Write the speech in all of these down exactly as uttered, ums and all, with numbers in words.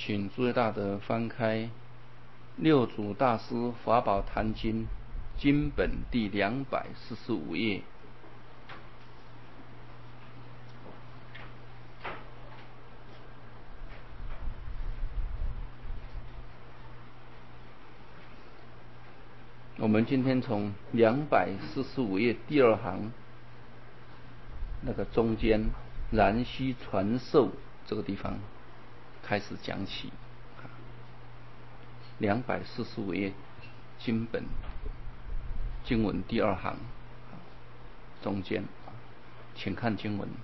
请诸位大德翻开《六祖大师法宝坛经》经本第两百四十五页。我们今天从两百四十五页第二行那个中间然须传授这个地方开始讲起。两百四十五页经本经文第二行中间，请看经文：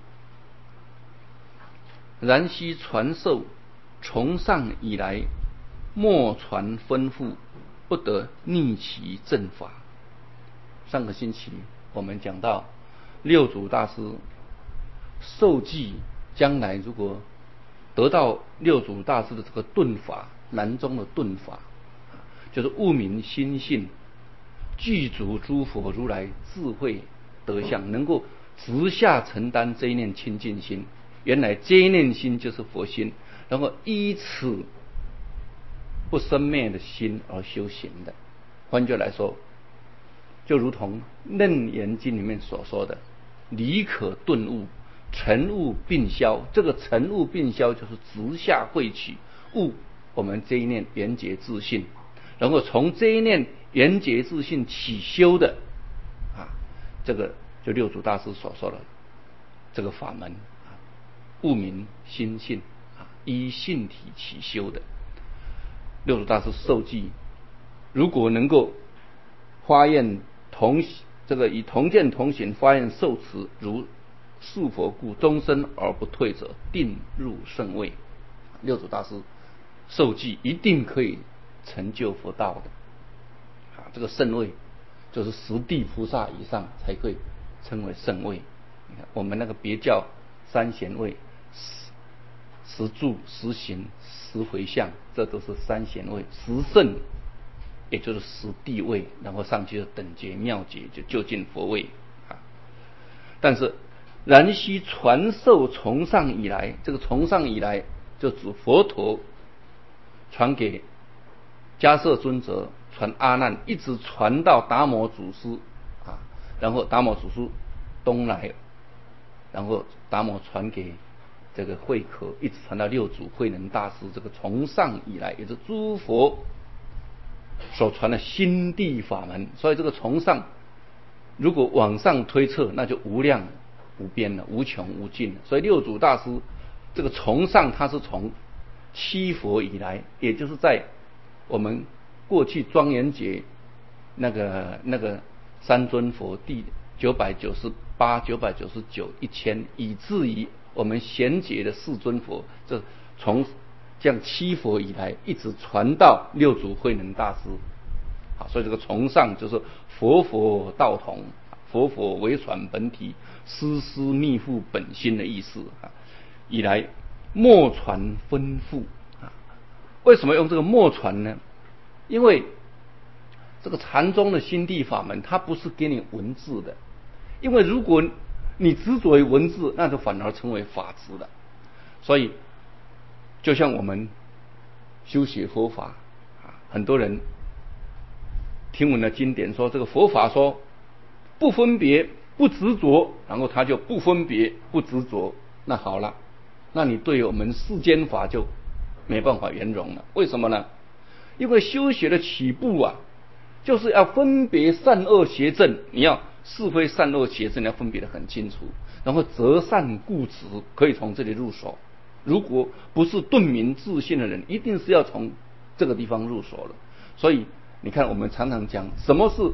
然须传授，从上以来莫传吩咐，不得逆其正法。上个星期我们讲到六祖大师受记，将来如果得到六祖大师的这个顿法，南宗的顿法，就是悟明心性，具足诸佛如来智慧德相，能够直下承担这一念清净心。原来这一念心就是佛心，然后依此不生灭的心而修行的。换句来说，就如同楞严经里面所说的，理可顿悟，尘悟并消。这个尘悟并消就是直下慧取悟我们这一念圆觉自性，然后从这一念圆觉自性起修的啊，这个就六祖大师所说的这个法门啊，悟明心性啊，依性体起修的。六祖大师受记，如果能够发愿同这个以同见同行发愿受持，如是佛故，终身而不退者，定入圣位。六祖大师受记一定可以成就佛道的啊，这个圣位就是十地菩萨以上才可以称为圣位。你看我们那个别教三贤位，十十住、十行、十回向，这都是三贤位。十圣也就是十地位，然后上去的等觉妙觉就就近佛位啊。但是然须传授从上以来，这个从上以来就指佛陀传给迦叶尊者，传阿难，一直传到达摩祖师啊，然后达摩祖师东来，然后达摩传给这个慧可，一直传到六祖慧能大师。这个从上以来也是诸佛所传的心地法门，所以这个从上如果往上推测，那就无量无边了，无穷无尽了。所以六祖大师这个从上，他是从七佛以来，也就是在我们过去庄严节那个那个三尊佛第九百九十八、九百九十九、一千，以至于我们贤节的四尊佛，这从这样七佛以来一直传到六祖慧能大师。好，所以这个从上就是佛佛道同，佛佛为传本体，师师密付本心的意思啊。以来莫传吩咐啊，为什么用这个莫传呢？因为这个禅宗的心地法门，它不是给你文字的，因为如果你执着于文字，那就反而成为法执了。所以就像我们修学佛法啊，很多人听闻了经典说，这个佛法说不分别不执着，然后他就不分别不执着。那好了，那你对我们世间法就没办法圆融了。为什么呢？因为修学的起步啊，就是要分别善恶邪正，你要是非善恶邪正要分别得很清楚，然后择善固执，可以从这里入手。如果不是顿明自信的人，一定是要从这个地方入手了。所以你看，我们常常讲什么是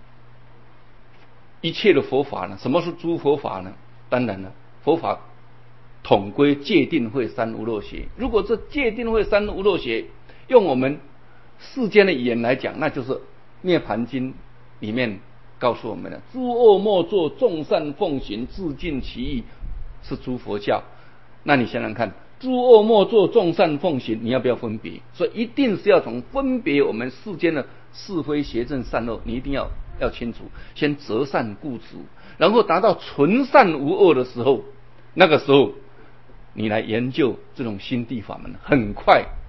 一切的佛法呢？什么是诸佛法呢？当然了，佛法统归戒定慧三无漏学。如果这戒定慧三无漏学用我们世间的语言来讲，那就是涅盘经里面告诉我们的诸恶莫作，众善奉行，自尽其意，是诸佛教。那你想想看，诸恶莫作，众善奉行，你要不要分别？所以一定是要从分别我们世间的是非邪正善恶，你一定要要清楚，先择善固执，然后达到纯善无恶的时候，那个时候你来研究这种心地法门，很快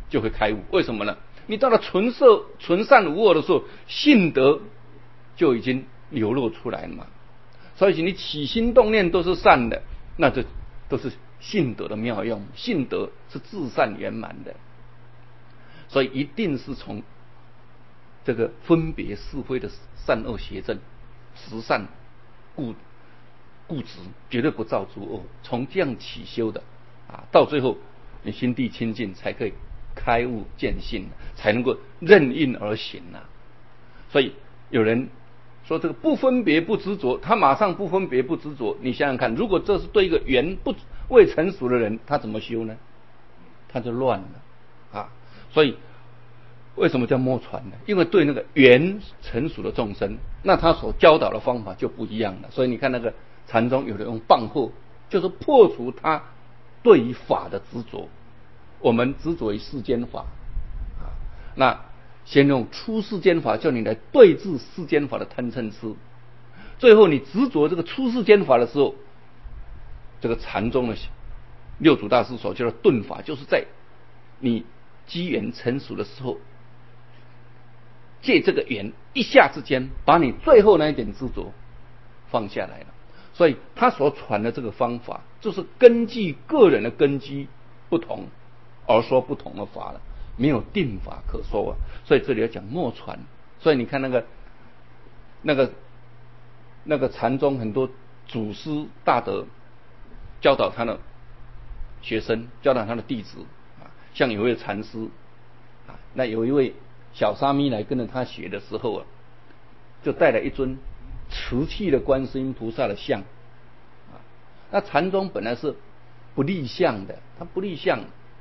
就会开悟。为什么呢？你到了纯色纯善无恶的时候，信德就已经流露出来了嘛。所以你起心动念都是善的，那这都是信德的妙用。信德是至善圆满的，所以一定是从这个分别是非的善恶邪正，实善固固执，绝对不造诸恶，从这样起修的啊，到最后你心地清净，才可以开悟见性，才能够任运而行啊。所以有人说这个不分别不执着，他马上不分别不执着。你想想看，如果这是对一个缘不未成熟的人，他怎么修呢？他就乱了啊。所以为什么叫摸传呢？因为对那个缘成熟的众生，那他所教导的方法就不一样了。所以你看那个禅宗有的用棒喝，就是破除他对于法的执着。我们执着于世间法啊，那先用出世间法叫你来对治世间法的贪嗔痴，最后你执着这个出世间法的时候，这个禅宗的六祖大师所叫的顿法，就是在你机缘成熟的时候，借这个缘一下之间把你最后那一点执着放下来了。所以他所传的这个方法，就是根据个人的根基不同而说不同的法了，没有定法可说啊。所以这里要讲默传。所以你看那个那个那个禅宗很多祖师大德教导他的学生，教导他的弟子啊，像有一位禅师啊，那有一位小沙弥来跟着他学的时候啊，就带了一尊瓷器的观世音菩萨的像啊。那禅宗本来是不立像的，他不立像。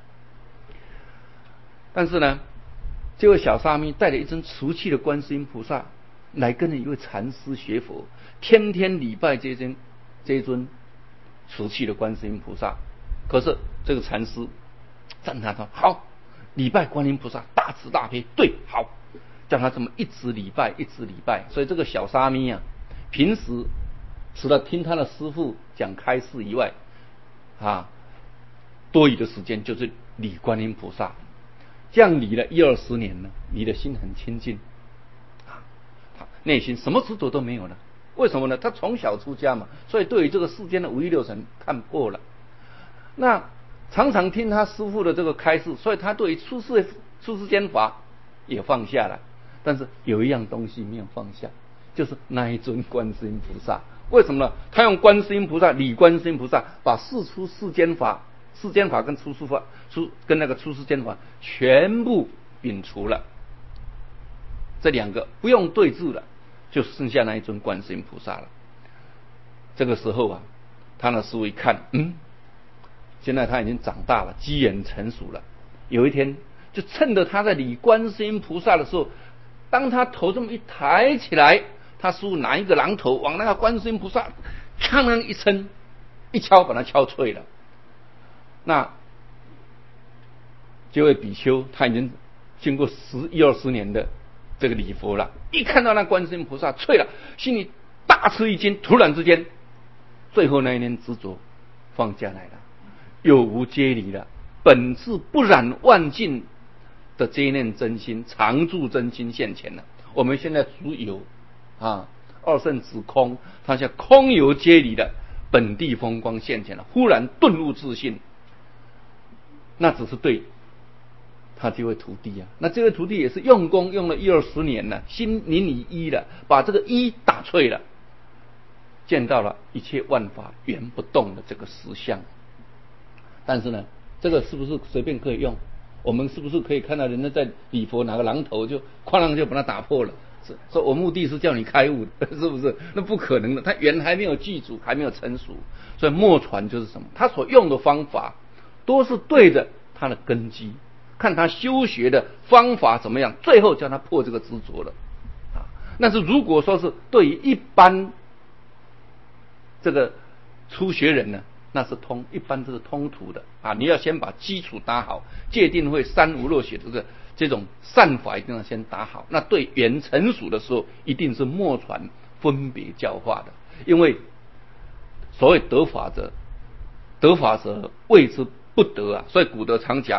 但是呢，这位小沙弥带了一尊瓷器的观世音菩萨来跟着一位禅师学佛，天天礼拜这尊这一尊瓷器的观世音菩萨。可是这个禅师赞叹他好，礼拜观音菩萨大慈大悲，对，好，叫他这么一直礼拜一直礼拜。所以这个小沙弥啊，平时除了听他的师父讲开示以外啊，多余的时间就是礼观音菩萨。这样礼了一二十年呢，你的心很清净啊，内心什么执着都没有了。为什么呢？他从小出家嘛，所以对于这个世间的五欲六尘看破了。那常常听他师父的这个开示，所以他对于出世出世间法也放下了。但是有一样东西没有放下，就是那一尊观世音菩萨。为什么呢？他用观世音菩萨礼观世音菩萨，把世出世间法。世间法跟出世法、出跟那个出世间法全部摒除了，这两个不用对峙了，就剩下那一尊观世音菩萨了。这个时候啊，他的师父一看，嗯，现在他已经长大了，机缘成熟了。有一天，就趁着他在礼观世音菩萨的时候，当他头这么一抬起来，他师父拿一个榔头往那个观世音菩萨吭啷一撑，一敲把它敲碎了。那这位比丘他已经经过十一二十年的这个礼佛了，一看到那观世音菩萨脆了，心里大吃一惊。突然之间，最后那一念执着放下来了，有无皆离了，本质不染万境的这一念真心，常住真心现前了。我们现在属有啊，二圣指空，他现在空有皆离的本地风光现前了，忽然顿悟自信。那只是对他这位徒弟啊，那这位徒弟也是用功用了一二十年了，心领你一了，把这个一打碎了，见到了一切万法原不动的这个实相。但是呢，这个是不是随便可以用？我们是不是可以看到人家在礼佛拿个榔头就哐啷就把它打破了？是说我目的是叫你开悟的，是不是？那不可能的，他缘还没有具足，还没有成熟。所以默传就是什么？他所用的方法都是对着他的根基，看他修学的方法怎么样，最后叫他破这个执着了啊。但是如果说是对于一般这个初学人呢，那是通一般这是通途的啊。你要先把基础打好，戒定慧三无漏学这个这种善法一定要先打好。那对缘成熟的时候，一定是默传分别教化的。因为所谓得法者，得法者谓之不得啊。所以古德常讲，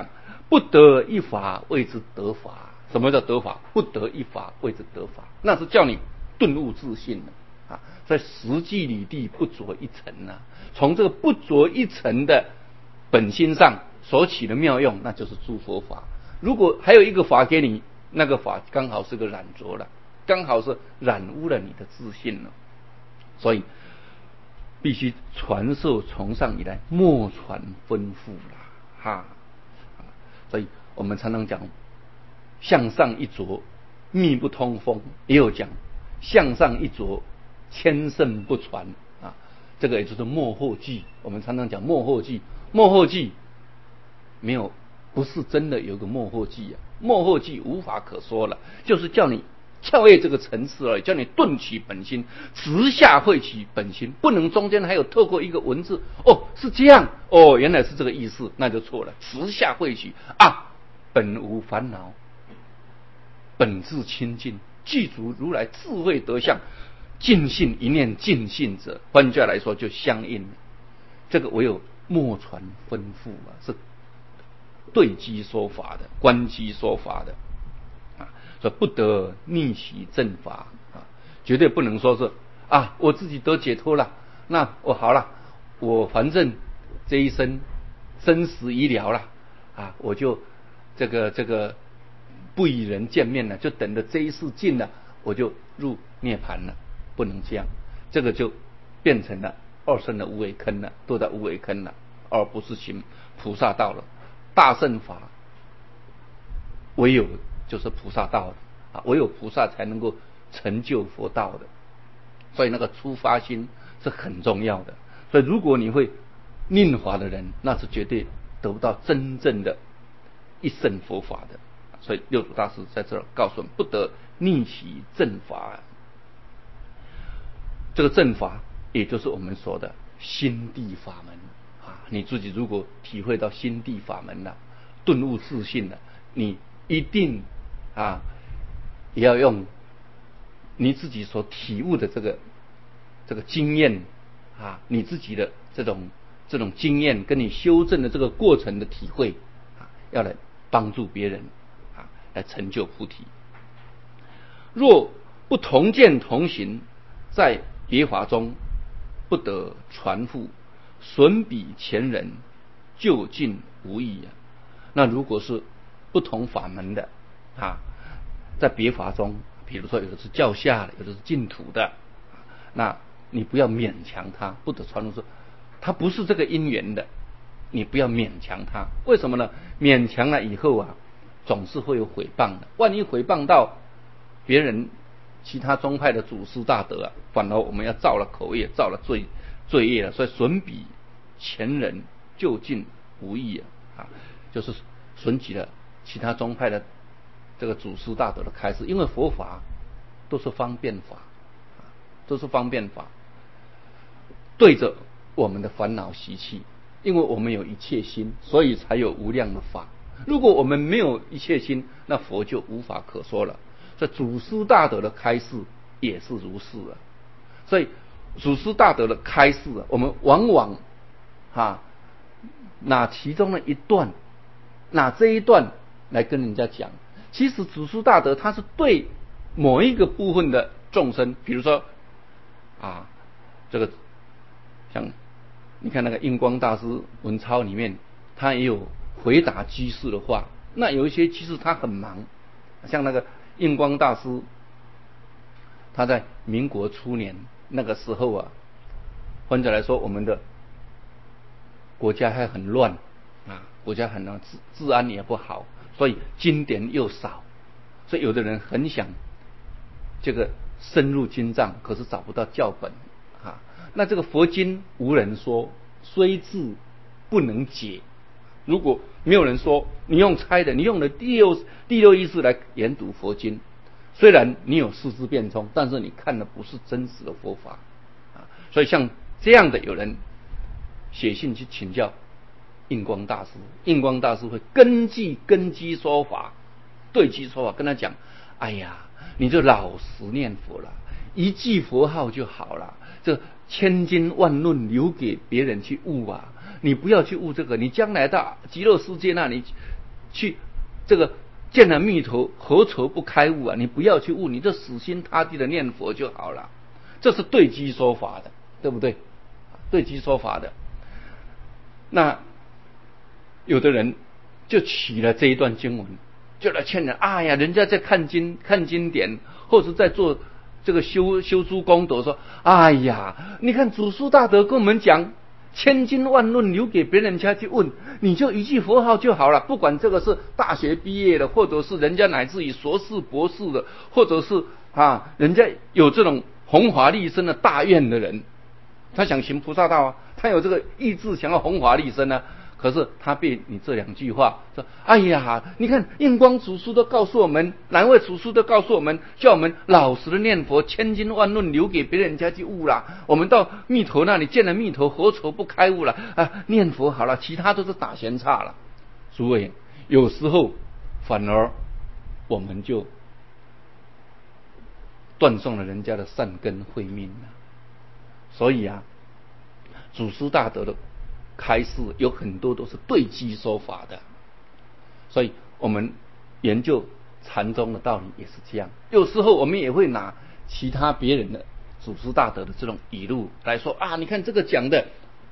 不得一法谓之得法。什么叫得法？不得一法谓之得法，那是叫你顿悟自信的啊，在实际里地不着一尘呐、啊。从这个不着一尘的本心上所起的妙用，那就是诸佛法。如果还有一个法给你，那个法刚好是个染着了，刚好是染污了你的自信了。所以必须传授从上以来，莫传吩咐啦，哈。所以我们常常讲向上一着，密不通风，也有讲向上一着，千圣不传啊。这个也就是末后记。我们常常讲末后记，末后记没有，不是真的有个末后记啊。末后记无法可说了，就是叫你跳跃这个层次而已，叫你顿起本心，直下会起本心，不能中间还有透过一个文字，哦，是这样，哦，原来是这个意思，那就错了。直下会起啊，本无烦恼，本自清净，具足如来智慧德相，尽信一念尽信者，换句话来说就相应了。这个唯有默传吩咐啊，是对机说法的，观机说法的啊，所以不得逆袭正法啊，绝对不能说是啊，我自己得解脱了，那我好了，我反正这一生生死已了了啊，我就这个这个不与人见面了，就等着这一世尽了，我就入涅槃了，不能这样，这个就变成了二圣的无为坑了，都在无为坑了，而不是行菩萨道了。大乘法唯有就是菩萨道的啊，唯有菩萨才能够成就佛道的，所以那个出发心是很重要的。所以如果你会念法的人，那是绝对得不到真正的一圣佛法的。所以六祖大师在这儿告诉我们，不得逆袭正法。这个正法也就是我们说的心地法门啊，你自己如果体会到心地法门了，顿悟自信了，你一定啊也要用你自己所体悟的这个这个经验啊，你自己的这种这种经验跟你修正的这个过程的体会啊，要来帮助别人啊，来成就菩提。若不同见同行，在别法中不得传付，损彼前人，就近无益啊。那如果是不同法门的啊，在别法中，比如说有的是教下的，有的是净土的，那你不要勉强他，不得传付，说他不是这个因缘的，你不要勉强他。为什么呢？勉强了以后啊，总是会有毁谤的。万一毁谤到别人其他宗派的祖师大德啊，反而我们要造了口业，造了罪罪业了。所以损彼前人，就近无益啊，啊，就是损己了其他宗派的这个祖师大德的开示。因为佛法都是方便法，都是方便法，对着我们的烦恼习气。因为我们有一切心，所以才有无量的法。如果我们没有一切心，那佛就无法可说了。所以祖师大德的开示也是如是啊。所以祖师大德的开示啊，我们往往啊拿其中的一段，拿这一段来跟人家讲。其实祖师大德他是对某一个部分的众生，比如说啊，这个像你看那个印光大师文钞里面，他也有回答居士的话。那有一些居士他很忙，像那个印光大师，他在民国初年那个时候啊，换句来说，我们的国家还很乱啊，国家很乱，治治安也不好，所以经典又少，所以有的人很想这个深入经藏，可是找不到教本啊。那这个佛经无人说，虽智不能解。如果没有人说，你用猜的，你用了第六第六意识来研读佛经，虽然你有四肢变通，但是你看的不是真实的佛法啊。所以像这样的有人写信去请教印光大师，印光大师会根据根基说法，对机说法，跟他讲：哎呀，你就老实念佛了，一句佛号就好了，这千经万论留给别人去悟啊，你不要去悟这个，你将来到极乐世界那里去这个见了密头何愁不开悟啊？你不要去悟，你就死心塌地的念佛就好了。这是对机说法的，对不对？对机说法的。那有的人就取了这一段经文，就来劝人，哎呀，人家在看经看经典，或者在做这个修修诸功德，说，哎呀，你看祖师大德跟我们讲，千经万论留给别人家去问，你就一句佛号就好了。不管这个是大学毕业的，或者是人家乃至于硕士博士的，或者是啊，人家有这种弘法利生的大愿的人，他想行菩萨道啊，他有这个意志想要弘法利生啊。可是他被你这两句话说，哎呀，你看印光祖师都告诉我们，哪位祖师都告诉我们，叫我们老实的念佛，千经万论留给别人家去悟啦。我们到密头那里见了密头，何愁不开悟了啊？念佛好了，其他都是打闲岔了。诸位，有时候反而我们就断送了人家的善根慧命了。所以啊，祖师大德的开示有很多都是对机说法的，所以我们研究禅宗的道理也是这样。有时候我们也会拿其他别人的祖师大德的这种语录来说啊，你看这个讲的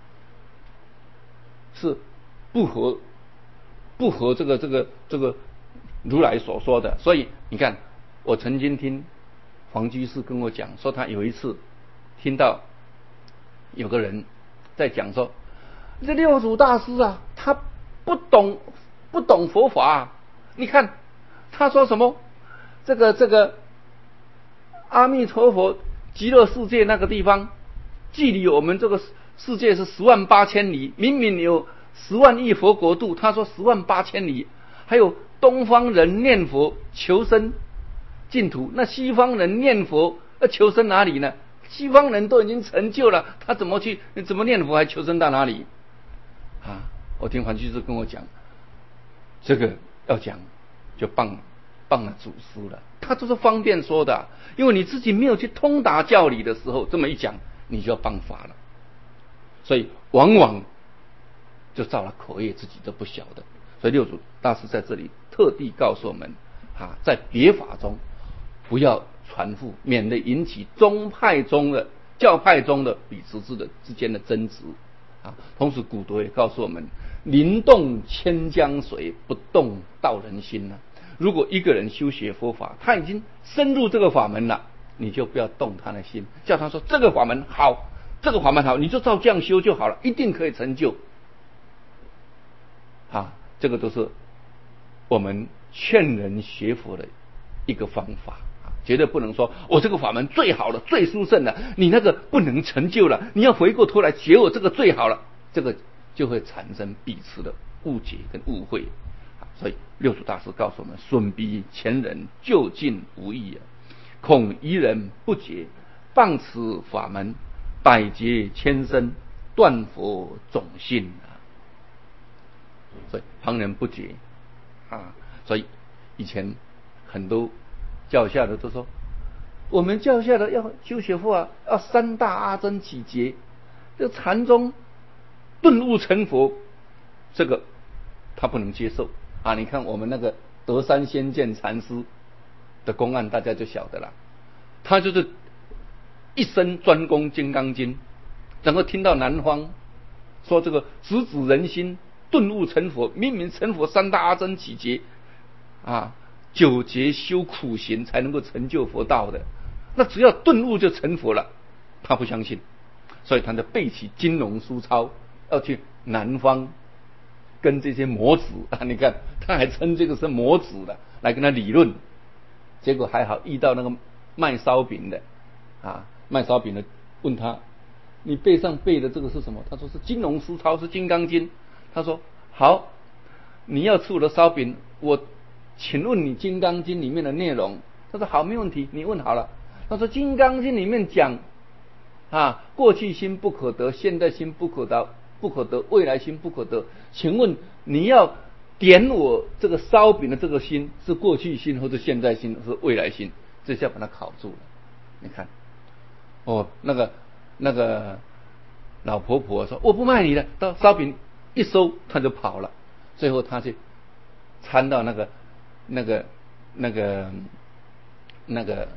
是不合不合这个这个这个如来所说的。所以你看，我曾经听黄居士跟我讲说，他有一次听到有个人在讲说，这六祖大师啊，他不懂不懂佛法啊。你看他说什么，这个这个阿弥陀佛极乐世界那个地方，距离我们这个世界是十万八千里，明明有十万亿佛国度，他说十万八千里。还有东方人念佛求生净土，那西方人念佛要求生哪里呢？西方人都已经成就了，他怎么去怎么念佛还求生到哪里啊？我听黄居士跟我讲，这个要讲就谤谤了祖师了。他都是方便说的，因为你自己没有去通达教理的时候，这么一讲你就要谤法了。所以往往就造了口业，自己都不晓得。所以六祖大师在这里特地告诉我们啊，在别法中不要传复，免得引起宗派中的教派中的彼此之的之间的争执啊。同时古德也告诉我们，临动千江水，不动道人心啊。如果一个人修学佛法，他已经深入这个法门了，你就不要动他的心，叫他说这个法门好，这个法门好，你就照这样修就好了，一定可以成就啊。这个都是我们劝人学佛的一个方法啊，绝对不能说我这个法门最好了，最殊胜了，你那个不能成就了，你要回过头来学我这个最好了，这个就会产生彼此的误解跟误会。所以六祖大师告诉我们，损彼前人究竟无益啊，恐一人不解，谤此法门，百劫千生，断佛种性啊。所以旁人不解啊，所以以前很多教下的都说，我们教下的要修学佛啊，要三大阿僧祇劫，这禅宗顿悟成佛，这个他不能接受啊。你看我们那个德山先见禅师的公案，大家就晓得了，他就是一生专攻金刚经，然后听到南方说这个直指人心，顿悟成佛，明明成佛三大阿僧祇劫啊，九劫修苦行才能够成就佛道的，那只要顿悟就成佛了，他不相信，所以他就背起金龙书抄，要去南方跟这些魔子啊，你看他还称这个是魔子的来跟他理论，结果还好遇到那个卖烧饼的啊，卖烧饼的问他，你背上背的这个是什么？他说是金龙书抄，是金刚经。他说好，你要吃我的烧饼，我请问你金刚经里面的内容。他说好，没问题，你问好了。他说金刚经里面讲啊，过去心不可得，现在心不可得，不可得，未来心不可得。请问你要点我这个烧饼的这个心，是过去心，或者现在心，是未来心？这下把他考住了。你看，哦，那个那个老婆婆说我不卖你了，到烧饼一收他就跑了，最后他去参到那个那个那个那个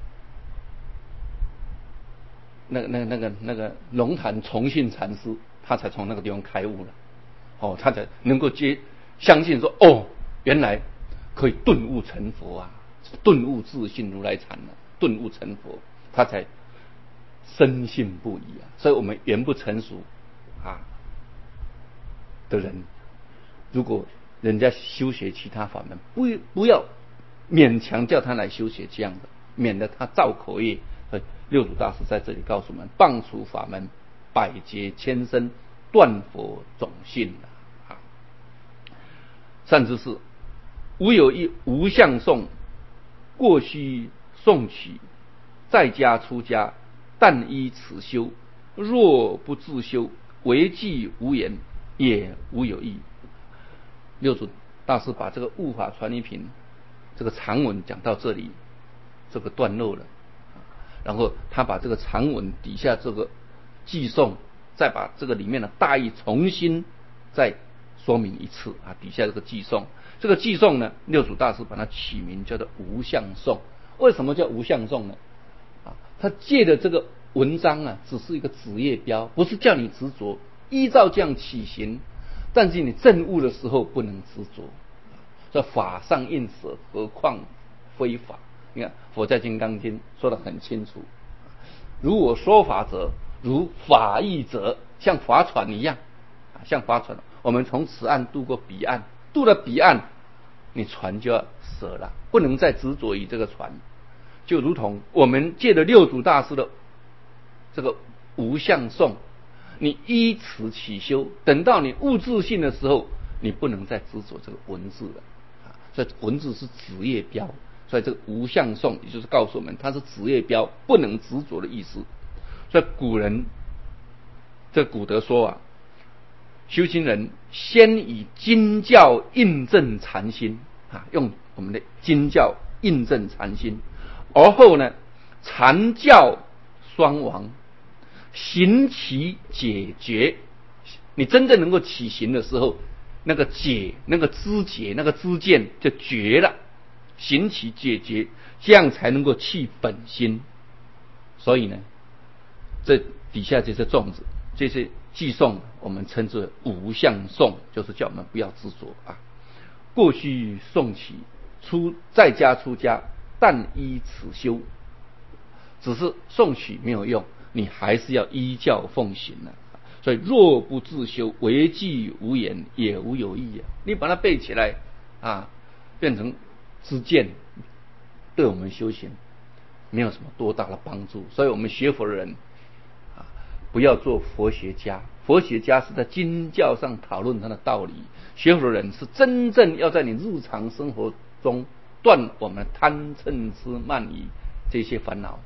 那个那个那个那个龙潭崇信禅师，他才从那个地方开悟了。哦，他才能够接相信说，哦，原来可以顿悟成佛啊，顿悟自信如来禅啊，顿悟成佛，他才深信不疑啊。所以我们缘不成熟啊的人，如果人家修学其他法门，不不要勉强叫他来修学这样的，免得他造口业。所以六祖大师在这里告诉我们：棒除法门，百劫千生，断佛种性啊。善知识，吾有一无相颂，过须诵取，在家出家，但依此修。若不自修，为计无言，也无有益。六祖大师把这个悟法传一品这个长文讲到这里，这个段落了。然后他把这个长文底下这个寄颂，再把这个里面的大意重新再说明一次啊。底下这个寄颂，这个寄颂呢，六祖大师把它起名叫做无相颂。为什么叫无相颂呢？啊，他借的这个文章啊，只是一个指业标，不是叫你执着，依照这样起行。但是你证悟的时候不能执着，这法上应舍，何况非法。你看佛在金刚经说得很清楚，如我说法者，如法义者，像划船一样，像划船，我们从此岸渡过彼岸，渡了彼岸，你船就要舍了，不能再执着于这个船。就如同我们借的六祖大师的这个无相颂，你依此起修，等到你悟自性的时候，你不能再执着这个文字了。所以文字是指业标，所以这个无相颂也就是告诉我们，它是指业标，不能执着的意思。所以古人这古德说啊，修行人先以经教印证禅心啊，用我们的经教印证禅心，而后呢，禅教双亡，行其解决。你真正能够起行的时候，那个解，那个知解，那个知见就绝了，行其解决，这样才能够弃本心。所以呢，这底下这些粽子，这些寄颂，我们称之为无相颂，就是叫我们不要执着啊。过须诵起，出在家出家，但依此修。只是诵取没有用，你还是要依教奉行啊。所以若不自修，为计无言，也无有益啊。你把它背起来啊，变成知见，对我们修行没有什么多大的帮助。所以我们学佛的人啊，不要做佛学家。佛学家是在经教上讨论他的道理，学佛的人是真正要在你日常生活中断我们贪嗔痴慢疑这些烦恼。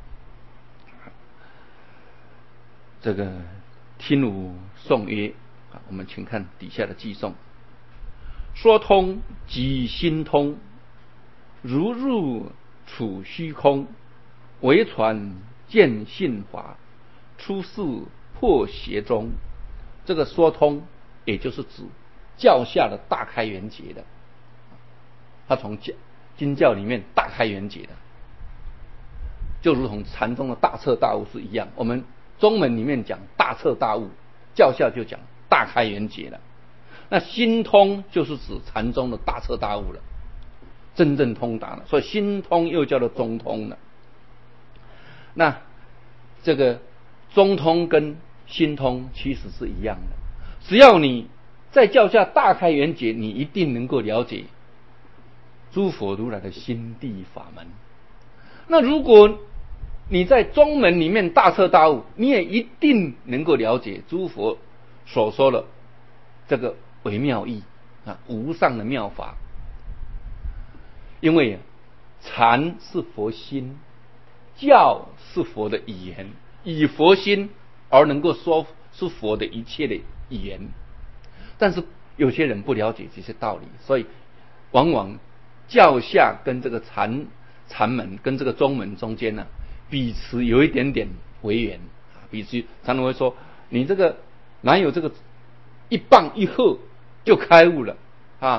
这个听吾颂曰啊，我们请看底下的寄颂：说通即心通，如入处虚空，唯传见性法，出世破邪宗。这个说通，也就是指教下的大开圆结的，他从经教里面大开圆结的，就如同禅宗的大彻大悟是一样。我们宗门里面讲大彻大悟，教下就讲大开圆结了。那心通就是指禅宗的大彻大悟了，真正通达了，所以心通又叫做中通了。那这个中通跟心通其实是一样的，只要你在教下大开圆结，你一定能够了解诸佛如来的心地法门。那如果你在宗门里面大彻大悟，你也一定能够了解诸佛所说的这个微妙义啊，无上的妙法。因为禅是佛心，教是佛的语言，以佛心而能够说出佛的一切的语言。但是有些人不了解这些道理，所以往往教下跟这个禅禅门跟这个宗门中间呢、啊，彼此有一点点违缘啊。彼此常常会说，你这个哪有这个一棒一喝就开悟了啊？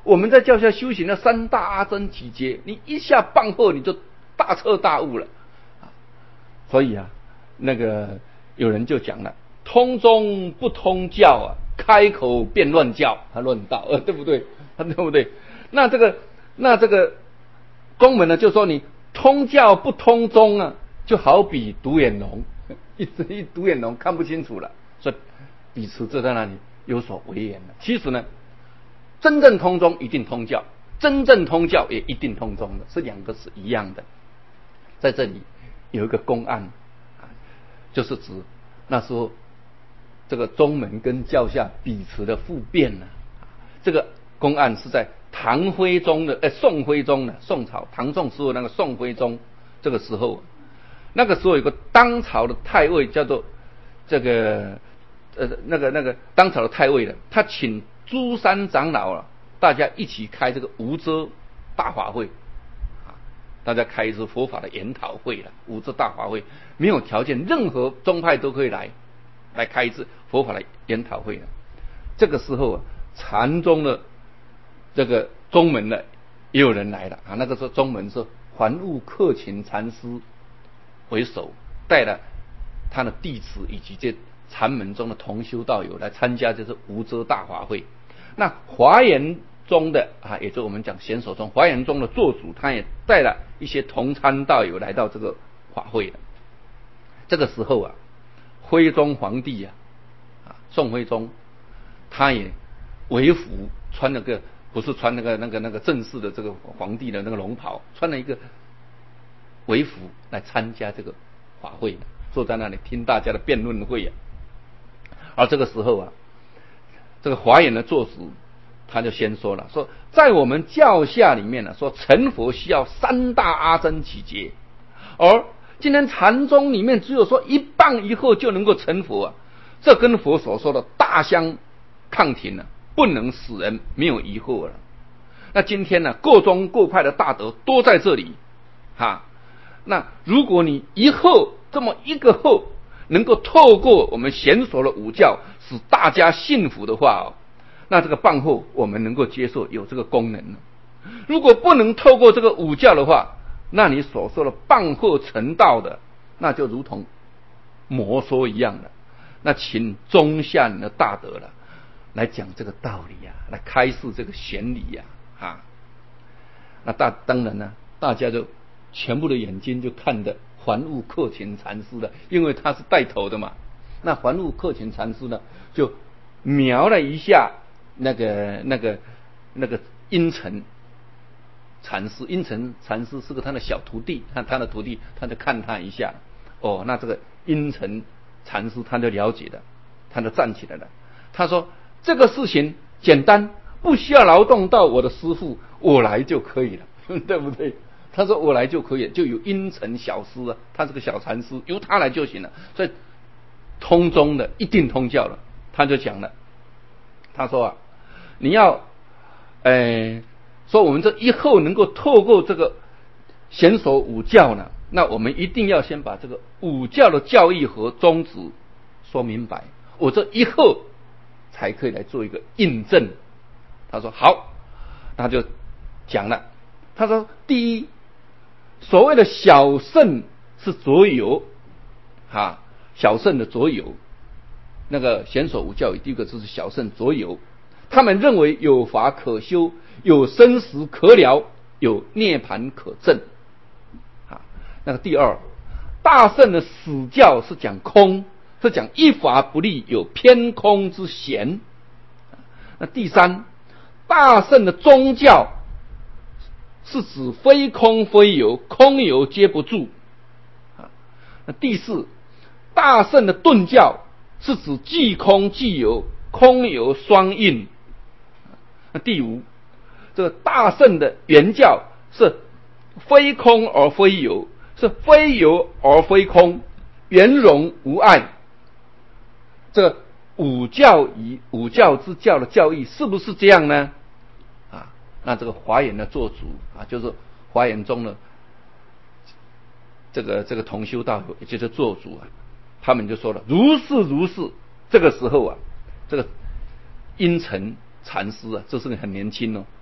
我们在教下修行的三大阿僧祇劫，你一下棒喝你就大彻大悟了。所以啊，那个有人就讲了，通宗不通教啊，开口便乱教，他乱道，呃，对不对？对不对？那这个那这个宗门呢，就说你通教不通宗啊，就好比独眼龙，一一独眼龙看不清楚了，所以彼此就在那里有所为言了。其实呢，真正通宗一定通教，真正通教也一定通宗的，是两个是一样的。在这里有一个公案，就是指那时候这个宗门跟教下彼此的复辩呢。这个公案是在唐徽宗的，呃，宋徽宗的宋朝唐宋时候那个宋徽宗这个时候，那个时候有个当朝的太尉叫做这个呃那个那个当朝的太尉的，他请诸山长老啊，大家一起开这个无遮大法会。大家开一次佛法的研讨会了，五次大法会，没有条件，任何宗派都可以来，来开一次佛法的研讨会了。这个时候啊，禅宗的这个宗门呢，也有人来了啊。那个时候宗门是还悟克勤禅师为首，带了他的弟子以及这禅门中的同修道友来参加这次无遮大法会。那华严宗的啊，也就我们讲显首宗华严宗的做主，他也带了一些同参道友来到这个法会了。这个时候啊，徽宗皇帝啊，啊宋徽宗，他也为服，穿了个不是穿那个那个那个正式的这个皇帝的那个龙袍，穿了一个为服来参加这个法会，坐在那里听大家的辩论会啊。而这个时候啊，这个华严的做主，他就先说了，说在我们教下里面呢，说成佛需要三大阿僧祇劫，而今天禅宗里面只有说一棒一喝就能够成佛啊，这跟佛所说的大相抗庭了，不能使人没有疑惑了。那今天呢，各宗各派的大德都在这里，哈，那如果你一喝这么一个喝，能够透过我们显所的五教，使大家信服的话哦。那这个棒喝我们能够接受，有这个功能了。如果不能透过这个五教的话，那你所说的棒喝成道的，那就如同魔说一样的。那请中下人的大德了来讲这个道理呀、啊，来开示这个玄理呀、啊，啊，那大当然呢，大家就全部的眼睛就看着还悟克勤禅师了，因为他是带头的嘛。那还悟克勤禅师呢，就瞄了一下。那个、那个、那个阴沉禅师，阴沉禅师是个他的小徒弟，他他的徒弟，他就看他一下，哦，那这个阴沉禅师他就了解了，他就站起来了。他说：“这个事情简单，不需要劳动到我的师父，我来就可以了，对不对？”他说：“我来就可以了，就有阴沉小师啊，他是个小禅师，由他来就行了。所以通宗的一定通教了。”他就讲了，他说啊。你要，呃，说我们这以后能够透过这个显所五教呢，那我们一定要先把这个五教的教义和宗旨说明白，我这以后才可以来做一个印证。他说好，他就讲了，他说第一，所谓的小圣是左有，哈，小圣的左有，那个显所五教义第一个就是小圣左有。他们认为有法可修，有生死可了，有涅槃可证。啊，那个第二，大圣的死教是讲空，是讲一法不立，有偏空之嫌。那第三，大圣的宗教是指非空非有，空有接不住。啊，那第四，大圣的顿教是指既空既有，空有双印。那第五，这个大圣的原教是非空而非有，是非有而非空，圆融无碍。这个五教以五教之教的教义是不是这样呢？啊，那这个华严的做主啊，就是华严中的这个这个同修道友，也就是做主啊，他们就说了，如是如是。这个时候啊，这个阴沉禅师啊，这是个很年轻哦，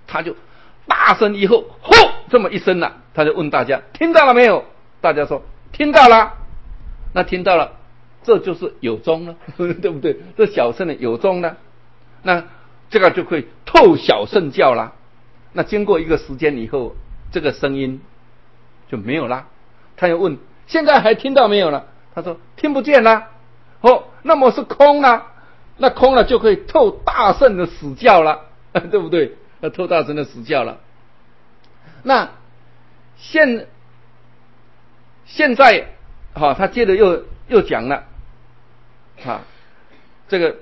他就大声以后，吼这么一声了、啊，他就问大家听到了没有？大家说听到了，那听到了，这就是有钟了，对不对？这小圣的有钟呢，那这个就可以透小圣教啦。那经过一个时间以后，这个声音就没有啦。他又问现在还听到没有了？他说听不见啦。哦，那么是空啦，那空了就可以透大圣的死教了，对不对？那透大圣的死教了。那现现在好、哦，他接着又又讲了，啊，这个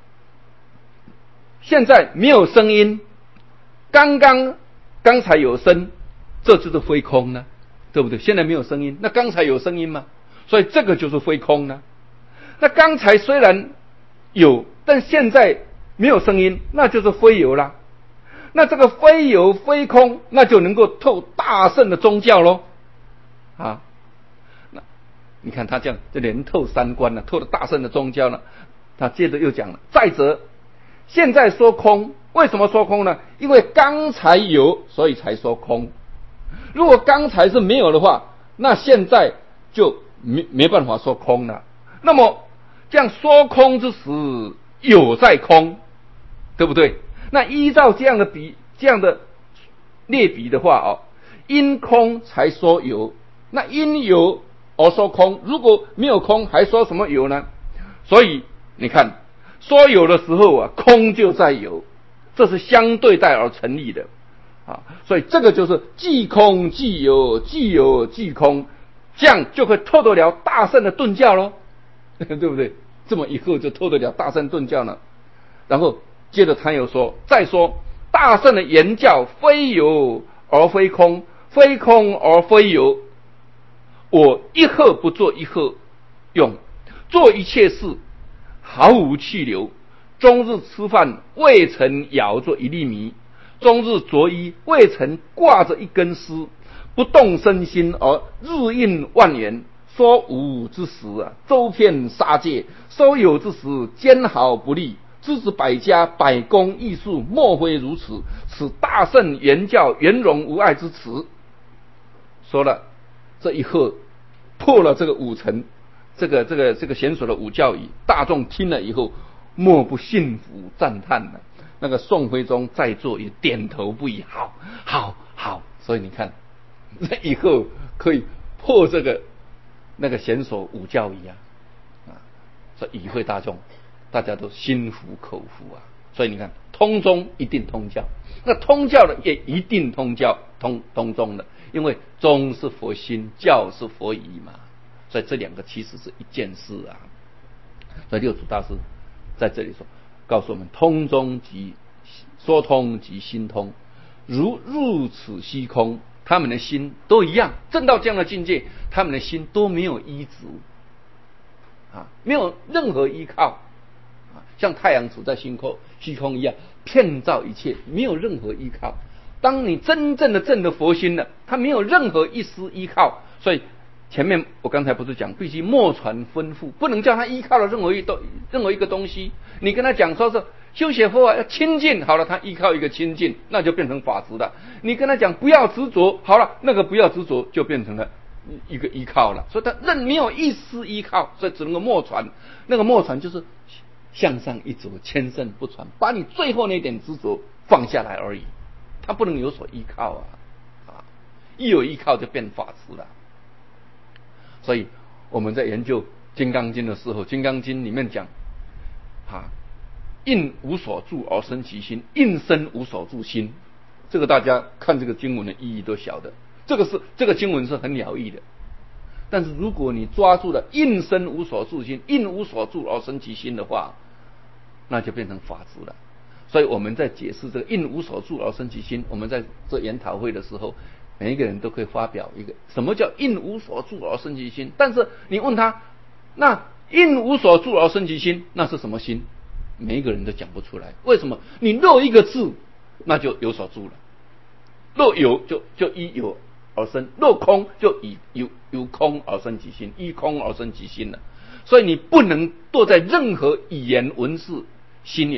现在没有声音，刚刚刚才有声，这就是非空呢，对不对？现在没有声音，那刚才有声音吗？所以这个就是非空呢。那刚才虽然有，但现在没有声音，那就是非有啦。那这个非有非空，那就能够透大圣的宗教咯。啊，那你看他这样，这连透三观了、啊，透了大圣的宗教了。他接着又讲了，再者，现在说空，为什么说空呢？因为刚才有，所以才说空。如果刚才是没有的话，那现在就没没办法说空了。那么这样说空之时，有在空，对不对？那依照这样的比这样的列比的话哦，因空才说有，那因有而说空，如果没有空还说什么有呢？所以你看说有的时候啊，空就在有，这是相对待而成立的啊。所以这个就是既空既有，既有既空，这样就会透得了大圣的顿教咯，对不对？这么一后就透得了大圣顿教了。然后接着他又说，再说大圣的言教非有而非空，非空而非有，我一刻不做一刻用，做一切事毫无气流，终日吃饭未曾咬着一粒米，终日着衣未曾挂着一根丝，不动身心而日应万缘。说无之时啊，周遍杀戒；说有之时，兼好不利。知子百家，百工艺术，莫非如此。此大圣言教，圆融无碍之词。说了这一喝，破了这个五层，这个这个这个娴熟的五教义，大众听了以后，莫不信服赞叹了。那个宋徽宗在座也点头不已，好，好，好。所以你看，这以后可以破这个。那个娴熟五教义啊，啊，这与会大众大家都心服口服啊。所以你看，通宗一定通教，那通教的也一定通教通通宗的，因为宗是佛心，教是佛意嘛。所以这两个其实是一件事啊。所以六祖大师在这里说，告诉我们，通宗即说通即心通，如入此虚空。他们的心都一样，证到这样的境界，他们的心都没有依足啊，没有任何依靠啊，像太阳处在虚空虚空一样，遍照一切，没有任何依靠。当你真正的证的佛心了，他没有任何一丝依靠。所以前面我刚才不是讲，必须默传吩咐，不能叫他依靠了任何一东任何一个东西。你跟他讲说是修学佛啊，要亲近，好了，他依靠一个亲近，那就变成法执了。你跟他讲不要执着，好了，那个不要执着就变成了一个依靠了。所以他任没有一丝依靠，所以只能够默传。那个默传就是向上一着，千圣不传，把你最后那点执着放下来而已。他不能有所依靠啊，啊，一有依靠就变法执了。所以我们在研究《金刚经》的时候，《金刚经》里面讲啊，应无所住而生其心，应生无所住心。这个大家看这个经文的意义都晓得，这个是这个经文是很了义的。但是如果你抓住了应生无所住心，应无所住而生其心的话，那就变成法执了。所以我们在解释这个应无所住而生其心，我们在做研讨会的时候，每一个人都可以发表一个什么叫应无所住而生其心。但是你问他，那应无所住而生其心，那是什么心？每一个人都讲不出来。为什么？你若一个字，那就有所住了；若有就就依有而生，若空就以有有空而生其心，依空而生其心了。所以你不能堕在任何语言文字心言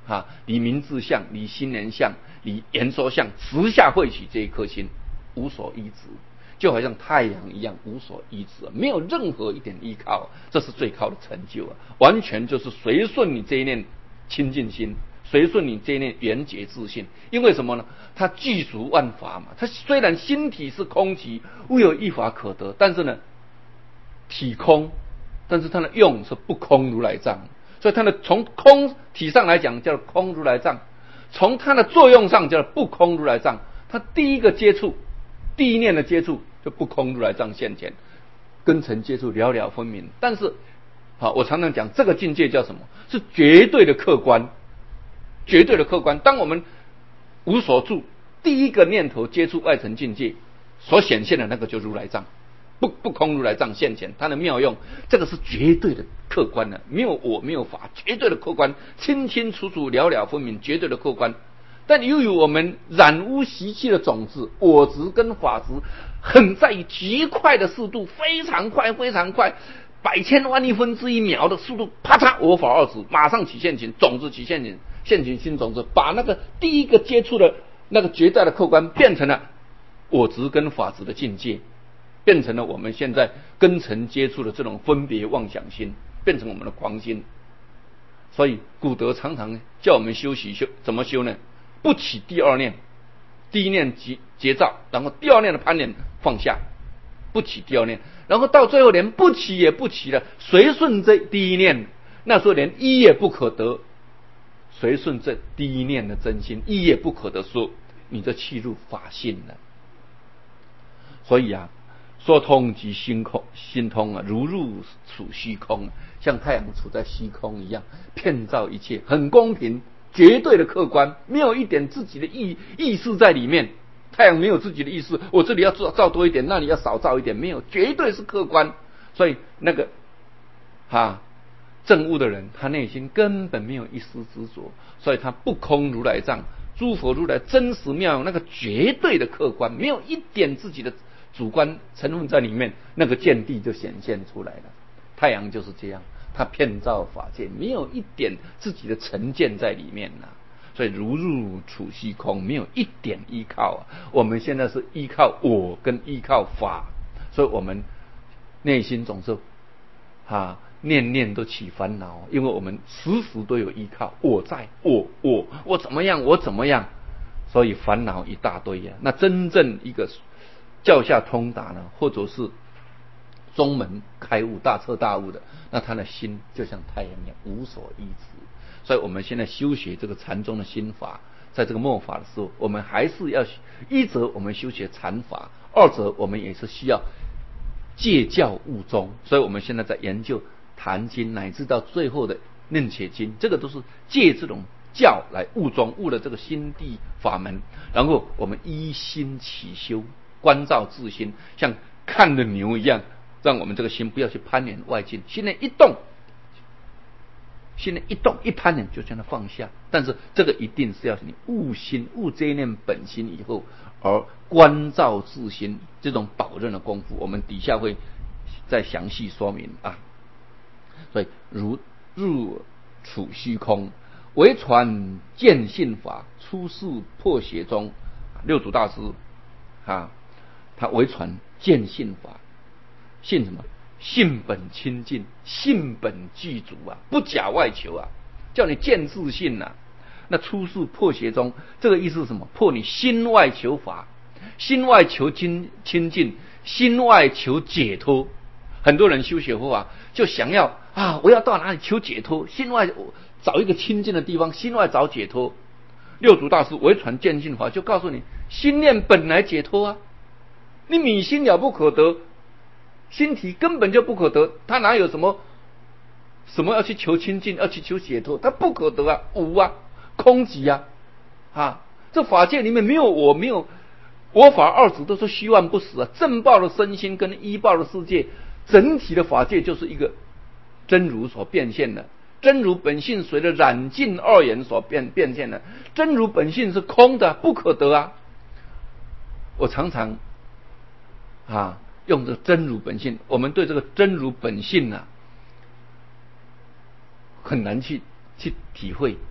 啊，离明志相、离心人相、离言说相，直下会取这一颗心，无所依止，就好像太阳一样无所依止，没有任何一点依靠，这是最高的成就啊！完全就是随顺你这一念清净心，随顺你这一念圆觉自信。因为什么呢？它具足万法嘛。它虽然心体是空寂，无有一法可得，但是呢，体空，但是它的用是不空如来藏。所以它的从空体上来讲叫做空如来藏，从它的作用上叫做不空如来藏。它第一个接触，第一念的接触就不空如来藏现前，根尘接触了了分明。但是，好，我常常讲这个境界叫什么？是绝对的客观，绝对的客观。当我们无所住，第一个念头接触外层境界所显现的那个就如来藏。不不空如来藏现前，它的妙用，这个是绝对的客观的，没有我没有法，绝对的客观，清清楚楚了了分明，绝对的客观。但由于我们染污习气的种子，我执跟法执，很在于极快的速度，非常快非常快，百千万亿分之一秒的速度，啪嚓，我法二执马上起现行，种子起现行，现行新种子，把那个第一个接触的那个绝对的客观变成了我执跟法执的境界。变成了我们现在根尘接触的这种分别妄想心，变成我们的狂心。所以古德常常叫我们修习，修怎么修呢？不起第二念，第一念结结造，然后第二念的攀缘放下，不起第二念，然后到最后连不起也不起了，随顺这第一念，那时候连一也不可得，随顺这第一念的真心，一也不可得，说你就契入法性了。所以啊，说通即心空，心通啊，如入处虚空，像太阳处在虚空一样，遍照一切，很公平，绝对的客观，没有一点自己的意意识在里面。太阳没有自己的意识，我这里要照多一点，那里要少照一点，没有，绝对是客观。所以那个哈证悟的人，他内心根本没有一丝执着，所以他不空如来藏，诸佛如来真实妙用，那个绝对的客观，没有一点自己的主观成分在里面，那个见地就显现出来了。太阳就是这样，它遍照法界，没有一点自己的成见在里面呐、啊。所以如入处虚空，没有一点依靠啊。我们现在是依靠我跟依靠法，所以我们内心总是啊念念都起烦恼，因为我们时时都有依靠，我在我我我怎么样我怎么样，所以烦恼一大堆呀、啊。那真正一个教下通达呢，或者是宗门开悟大彻大悟的，那他的心就像太阳一样无所依止。所以我们现在修学这个禅宗的心法，在这个末法的时候，我们还是要一则我们修学禅法，二则我们也是需要戒教悟宗。所以我们现在在研究坛经，乃至到最后的楞伽经，这个都是借这种教来悟宗，悟了这个心地法门，然后我们依心起修，关照自心，像看着牛一样，让我们这个心不要去攀缘外境，心念一动，心念一动一攀缘就将它放下。但是这个一定是要你悟心，悟这一念本心以后，而关照自心，这种保证的功夫，我们底下会再详细说明啊。所以如入处虚空，唯传见性法，出世破邪中。六祖大师啊，他唯传见性法，性什么？性本清净，性本具足啊，不假外求啊，叫你见自性啊。那出世破邪中，这个意思是什么？破你心外求法，心外求清清净，心外求解脱。很多人修学佛法就想要啊，我要到哪里求解脱？心外找一个清净的地方，心外找解脱。六祖大师唯传见性法，就告诉你，心念本来解脱啊，你迷心了不可得。心体根本就不可得，他哪有什么什么要去求清净，要去求解脱？他不可得啊，无啊，空寂啊，啊，这法界里面没有我，没有我法二执都是虚幻不实啊。正报的身心跟依报的世界，整体的法界就是一个真如所变现的，真如本性随着染净二元所变变现的，真如本性是空的，不可得啊。我常常啊。用这个真如本性，我们对这个真如本性啊，很难去去体会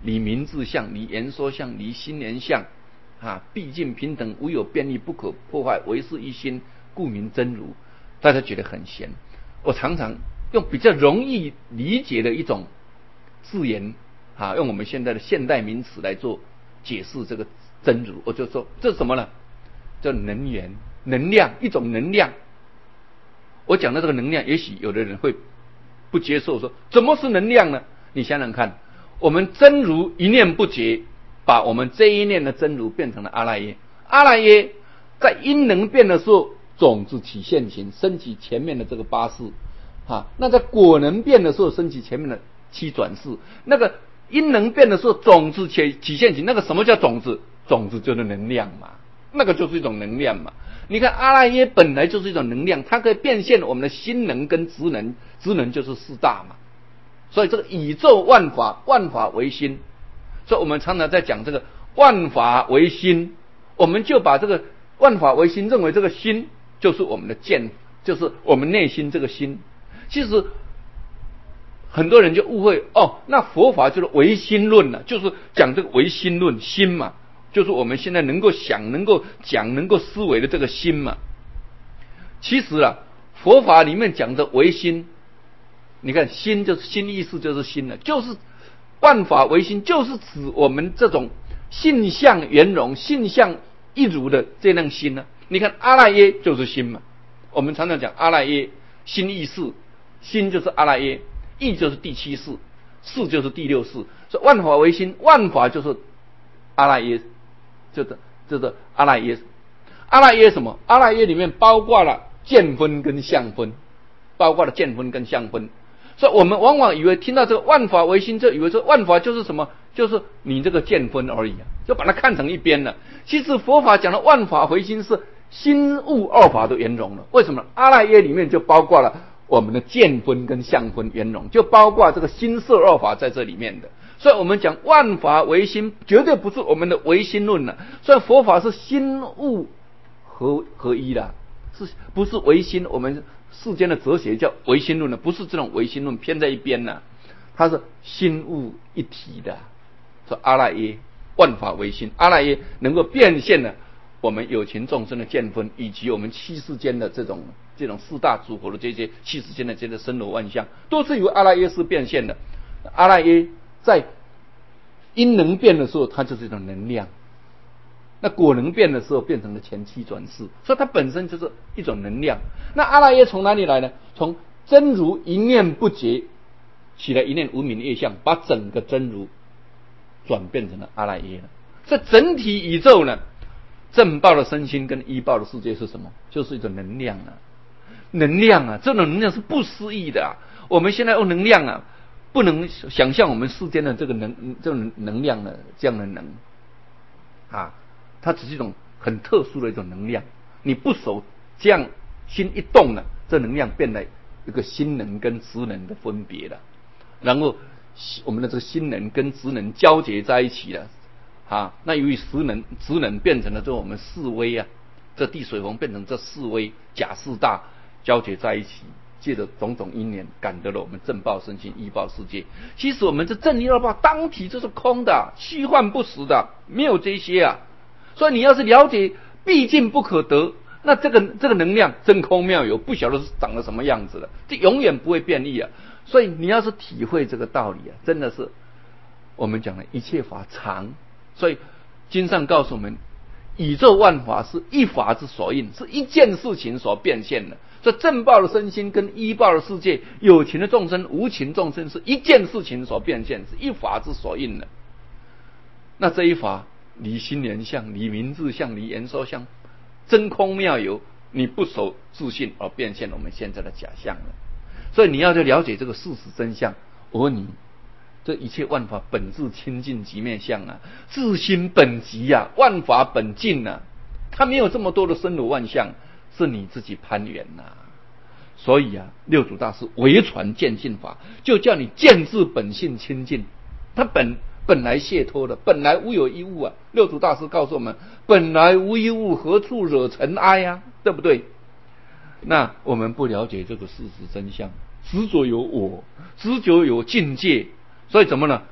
离名字相，离言说相，离心言相啊，毕竟平等，无有变异，不可破坏，唯是一心，故名真如。大家觉得很闲。我常常用比较容易理解的一种字眼啊，用我们现在的现代名词来做解释这个真如，我就说这是什么呢？叫能源、能量，一种能量。我讲的这个能量，也许有的人会不接受，说怎么是能量呢？你想想看，我们真如一念不绝，把我们这一念的真如变成了阿赖耶。阿赖耶在因能变的时候，种子起现行，升起前面的这个八识啊。那在果能变的时候，升起前面的七转识。那个因能变的时候，种子起起现行，那个什么叫种子？种子就是能量嘛，那个就是一种能量嘛。你看阿赖耶本来就是一种能量，它可以变现我们的心能跟职能，职能就是四大嘛。所以这个宇宙万法，万法唯心。所以我们常常在讲这个万法唯心，我们就把这个万法唯心认为这个心就是我们的见，就是我们内心这个心。其实很多人就误会哦，那佛法就是唯心论了，就是讲这个唯心论，心嘛，就是我们现在能够想、能够讲、能够思维的这个心嘛。其实啊，佛法里面讲的唯心，你看心就是心意识就是心了，就是万法唯心，就是指我们这种性相圆融、性相一如的这样心呢。你看阿赖耶就是心嘛，我们常常讲阿赖耶心意识，心就是阿赖耶，意就是第七识，识就是第六识，所以万法唯心，万法就是阿赖耶，就是就是阿赖耶。阿赖耶什么？阿赖耶里面包括了见分跟相分，包括了见分跟相分。所以我们往往以为听到这个万法唯心，就以为这万法就是什么，就是你这个见分而已啊，就把它看成一边了。其实佛法讲的万法唯心是心物二法都圆融了。为什么？阿赖耶里面就包括了我们的见分跟相分圆融，就包括这个心色二法在这里面的。所以我们讲万法唯心，绝对不是我们的唯心论了。所以佛法是心物合合一的，是不是唯心？我们世间的哲学叫唯心论的，不是这种唯心论偏在一边呢，它是心物一体的。说阿赖耶万法唯心，阿赖耶能够变现了我们有情众生的见分，以及我们七世间的这种这种四大组合的这些七世间的这些森罗万象，都是由阿赖耶识变现的。阿赖耶在因能变的时候，它就是一种能量。那果能变的时候变成了前七转世，所以它本身就是一种能量。那阿赖耶从哪里来呢？从真如一念不绝起来一念无明业相，把整个真如转变成了阿赖耶了。这整体宇宙呢，正报的身心跟依报的世界是什么？就是一种能量啊，能量啊，这种能量是不思议的啊。我们现在用能量啊，不能想象我们世间的这个能这种能量的这样的能啊。它只是一种很特殊的一种能量，你不守这样心一动了，这能量变了一个心能跟职能的分别了，然后我们的这个心能跟职能交结在一起了啊。那由于职能职能变成了这我们四威啊，这地水风变成这四威甲四大交结在一起，借着种种因缘感得了我们正报身心依报世界。其实我们这正一二报当体就是空的，虚幻不实的，没有这些啊。所以你要是了解毕竟不可得，那这个这个能量真空妙有，不晓得是长得什么样子了，这永远不会变异啊。所以你要是体会这个道理啊，真的是我们讲的一切法常。所以经上告诉我们，宇宙万法是一法之所应，是一件事情所变现的。所以正报的身心跟依报的世界，有情的众生、无情众生，是一件事情所变现，是一法之所应的。那这一法离心言相，离名字相，离言说相，真空妙有，你不守自信而变现我们现在的假象了。所以你要去了解这个事实真相。我问你，这一切万法本质清净极灭相啊，自心本极啊，万法本净啊，它没有这么多的森罗万象，是你自己攀缘呐、啊。所以啊，六祖大师唯传见性法，就叫你见自本性清净，它本。本来解脱的，本来无有一物啊！六祖大师告诉我们，本来无一物，何处惹尘埃啊？对不对？那我们不了解这个事实真相，执着有我，执着有境界，所以怎么呢？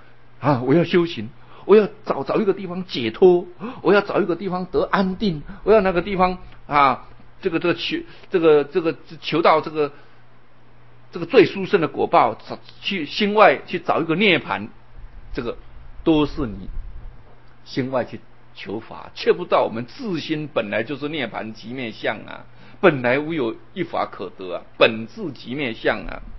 啊，我要修行，我要找找一个地方解脱，我要找一个地方得安定，我要那个地方啊，这个这个求这个这个求到这个这个最殊胜的果报，找去心外去找一个涅槃，这个都是你心外去求法，却不知道我们自心本来就是涅槃极灭相啊，本来无有一法可得啊，本自极灭相啊。